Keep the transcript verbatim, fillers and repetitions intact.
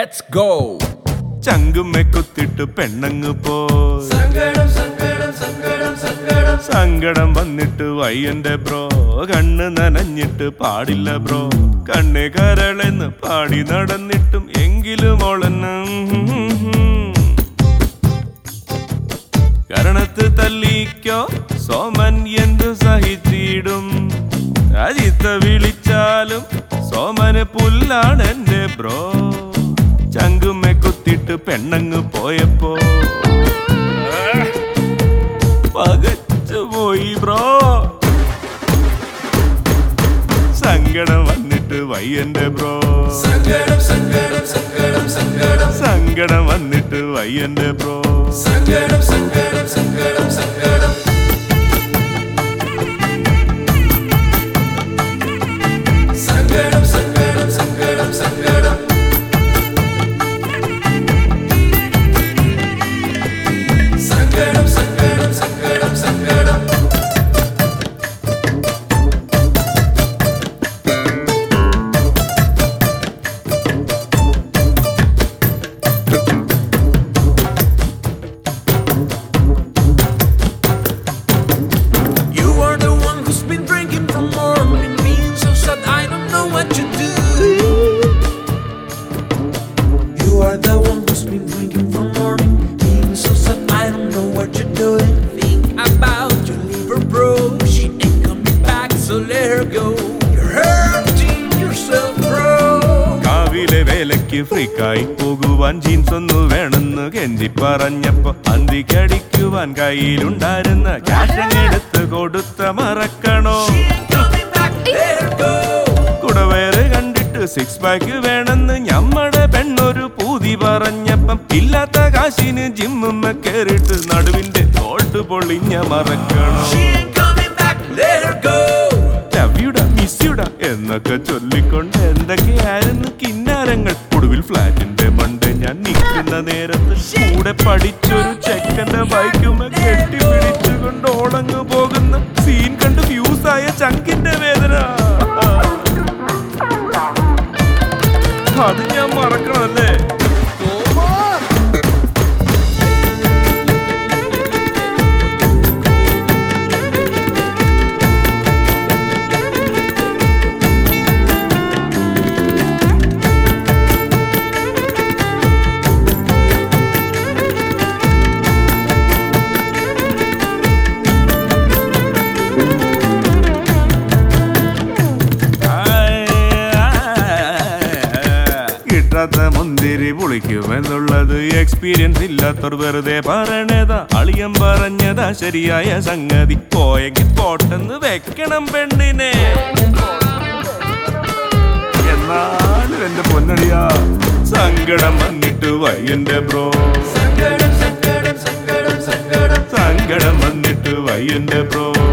Let's go. ചങ്കുമ്മെ കുത്തിട്ട് പെണ്ണങ്ങ് പോ സങ്കടം സങ്കടം സങ്കടം സങ്കടം സങ്കടം വന്നിട്ട് വയ്യന്റെ ബ്രോ കണ്ണ് നനഞ്ഞിട്ട് പാടില്ല ബ്രോ കണ്ണ് കരളെന്ന് പാടി നടന്നിട്ടും എങ്കിലും ഓളന്ന് കരണത്ത് തല്ലിക്കോ സോമൻ എന്തു സഹിച്ചിടും അജിത്ത വിളിച്ചാലും സോമന് പുല്ലാണ് എന്റെ ബ്രോ ചങ്കുമ്മെ കുത്തിട്ട് പെണ്ണങ്ങ് പോയപ്പോ പകച്ചു പോയി ബ്രോ സങ്കടം വന്നിട്ട് വയ്യന്റെ ബ്രോ സങ്കടം സങ്കടം സങ്കടം സങ്കടം സങ്കടം വന്നിട്ട് വയ്യന്റെ ബ്രോ സങ്കടം സങ്കടം സങ്കടം സങ്കടം സങ്കടം സങ്കടം സങ്കടം സങ്കടം സങ്കടം സങ്കടം സങ്കടം സങ്കടം You are the one who's been drinking from morning, being so sad I don't know what to do. You are the one who's been drinking from morning, being so sad I don't know what you're doing. Think about your liver, bro. She ain't coming back, so let her go. You're hurting yourself, bro. കാവിലെ വേലയ്ക്ക് ഫ്രീക്കായി പോകുവാൻ jeans ഒന്നു വേണമെന്ന് കെഞ്ചി പറഞ്ഞപ്പോ അന്തിക്കടിക്കുവാൻ കയ്യിലുണ്ടായിരുന്ന ക്യാഷെടുത്ത് കൊടുത്ത മറക്കണോ She ain't coming back, let her go. കുടവേറ് കണ്ടിട്ട് സിക്സ് പാക്ക് വേണമെന്ന് ഞമ്മടെ പെണ്ണൊരു പൂതി പറഞ്ഞപ്പം ഇല്ലാത്ത കാശിന് ജിമ്മുമ്മ കേറിട്ട് നടുവിന്റെ തോട്ട് പൊളിഞ്ഞ മറക്കണോ She ain't coming back, let her go. ലവ്യുട മിസ്യുട എന്നൊക്കെ ചൊല്ലിക്കൊണ്ട് എന്തൊക്കെയായിരുന്നു കിന്നാരങ്ങൾ ഒടുവിൽ ഫ്ലാറ്റിന്റെ മണ്ട് ഞാൻ നിൽക്കുന്ന നേരത്ത് കൂടെ പഠിച്ചൊരു ചെക്കന്റെ ബൈക്കുമ്മ കെട്ടിപ്പിടിച്ചുകൊണ്ട് ഓടങ്ങ് പോകുന്ന സീൻ കണ്ട് ഫ്യൂസായ ചങ്കിന്റെ വേദന അത് ഞാൻ മറക്കണല്ലേ കിട്ടാത്ത മുന്തിരി പൊളിക്കുമെന്നുള്ളത് എക്സ്പീരിയൻസ് ഇല്ലാത്തവർ വെറുതെ പറയണതാ അളിയം പറഞ്ഞതാ ശരിയായ സംഗതി പോയെങ്കിൽ പോട്ടെന്ന് വെക്കണം പെണ്ണിനെ എന്നാലും എന്റെ പൊന്നടിയാ സങ്കടം വന്നിട്ട് വയ്യന്റെ ബ്രോ സങ്കടം സങ്കടം സങ്കടം സങ്കടം സങ്കടം വന്നിട്ട് വയ്യന്റെ ബ്രോ